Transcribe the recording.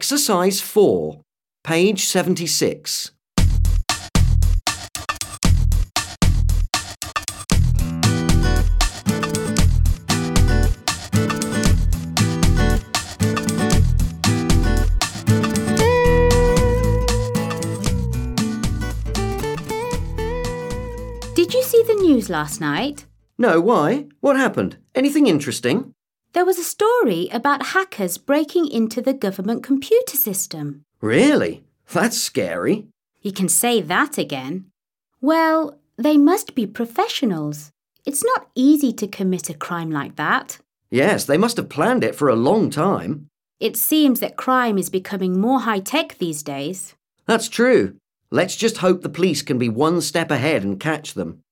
Exercise 4, page 76. Did you see the news last night? No, why? What happened? Anything interesting? There was a story about hackers breaking into the government computer system. Really? That's scary. You can say that again. Well, they must be professionals. It's not easy to commit a crime like that. Yes, they must have planned it for a long time. It seems that crime is becoming more high-tech these days. That's true. Let's just hope the police can be one step ahead and catch them.